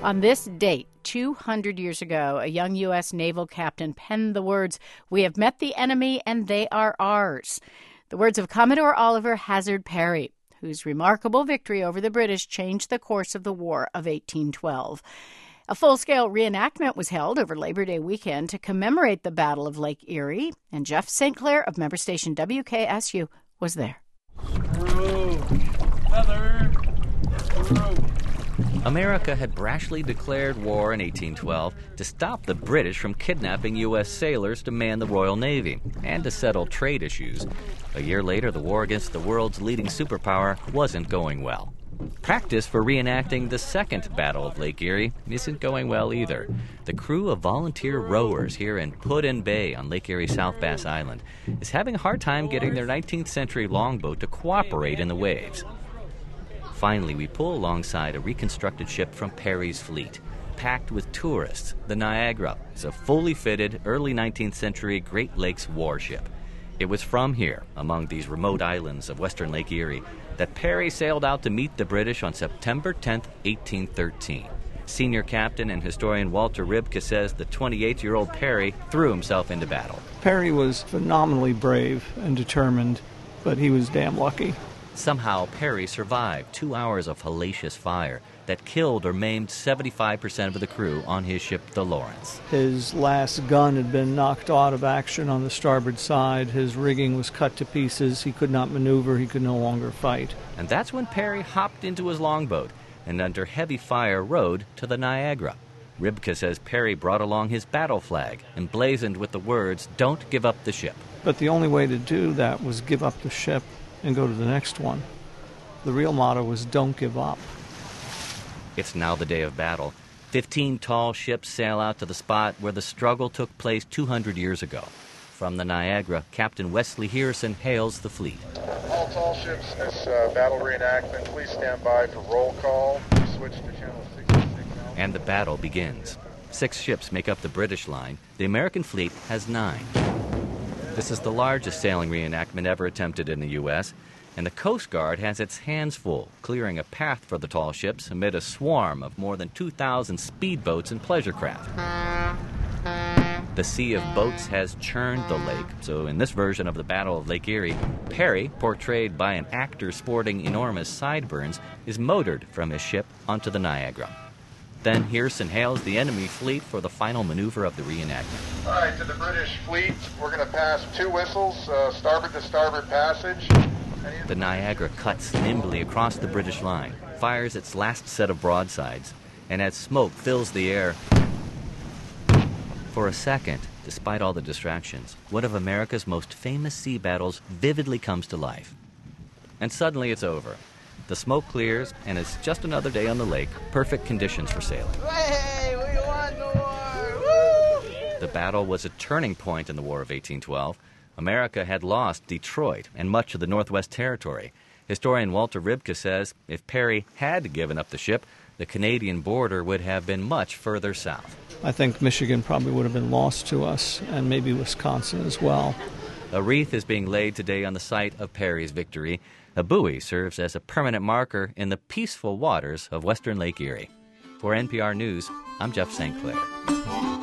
On this date, 200 years ago, a young U.S. naval captain penned the words, "We have met the enemy and they are ours." The words of Commodore Oliver Hazard Perry, whose remarkable victory over the British changed the course of the War of 1812. A full-scale reenactment was held over Labor Day weekend to commemorate the Battle of Lake Erie, and Jeff St. Clair of member station WKSU was there. America had brashly declared war in 1812 to stop the British from kidnapping U.S. sailors to man the Royal Navy and to settle trade issues. A year later, the war against the world's leading superpower wasn't going well. Practice for reenacting the second Battle of Lake Erie isn't going well either. The crew of volunteer rowers here in Put-in Bay on Lake Erie South Bass Island is having a hard time getting their 19th century longboat to cooperate in the waves. Finally, we pull alongside a reconstructed ship from Perry's fleet, packed with tourists. The Niagara is a fully fitted early 19th century Great Lakes warship. It was from here, among these remote islands of western Lake Erie, that Perry sailed out to meet the British on September 10, 1813. Senior captain and historian Walter Ribke says the 28-year-old Perry threw himself into battle. Perry was phenomenally brave and determined, but he was damn lucky. Somehow, Perry survived 2 hours of hellacious fire that killed or maimed 75% of the crew on his ship, the Lawrence. His last gun had been knocked out of action on the starboard side. His rigging was cut to pieces. He could not maneuver. He could no longer fight. And that's when Perry hopped into his longboat and under heavy fire rowed to the Niagara. Ribke says Perry brought along his battle flag, emblazoned with the words, "Don't give up the ship." But the only way to do that was give up the ship and go to the next one. The real motto was, "Don't give up." It's now the day of battle. 15 tall ships sail out to the spot where the struggle took place 200 years ago. From the Niagara, Captain Wesley Hearson hails the fleet. All tall ships in this battle reenactment, please stand by for roll call. Switch to channel 66 now. And the battle begins. 6 ships make up the British line. The American fleet has 9. This is the largest sailing reenactment ever attempted in the U.S., and the Coast Guard has its hands full, clearing a path for the tall ships amid a swarm of more than 2,000 speedboats and pleasure craft. The sea of boats has churned the lake, so in this version of the Battle of Lake Erie, Perry, portrayed by an actor sporting enormous sideburns, is motored from his ship onto the Niagara. Then Hearson hails the enemy fleet for the final maneuver of the reenactment. All right, to the British fleet, we're going to pass 2 whistles, starboard to starboard passage. The Niagara cuts nimbly across the British line, fires its last set of broadsides, and as smoke fills the air, for a second, despite all the distractions, one of America's most famous sea battles vividly comes to life. And suddenly it's over. The smoke clears, and it's just another day on the lake, perfect conditions for sailing. Hey, we won the war! Woo! The battle was a turning point in the War of 1812. America had lost Detroit and much of the Northwest Territory. Historian Walter Ribke says if Perry had given up the ship, the Canadian border would have been much further south. I think Michigan probably would have been lost to us, and maybe Wisconsin as well. A wreath is being laid today on the site of Perry's victory. A buoy serves as a permanent marker in the peaceful waters of western Lake Erie. For NPR News, I'm Jeff St. Clair.